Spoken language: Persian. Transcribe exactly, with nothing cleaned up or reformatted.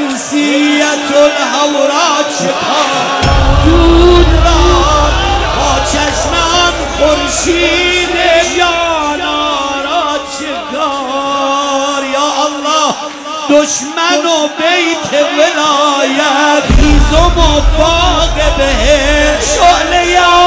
شمسیت الهورا چکار دود را با چشمم خورشید یانارا چکار یا الله دشمن و بیت ولایت هیزم و باغ بهشت شعله یا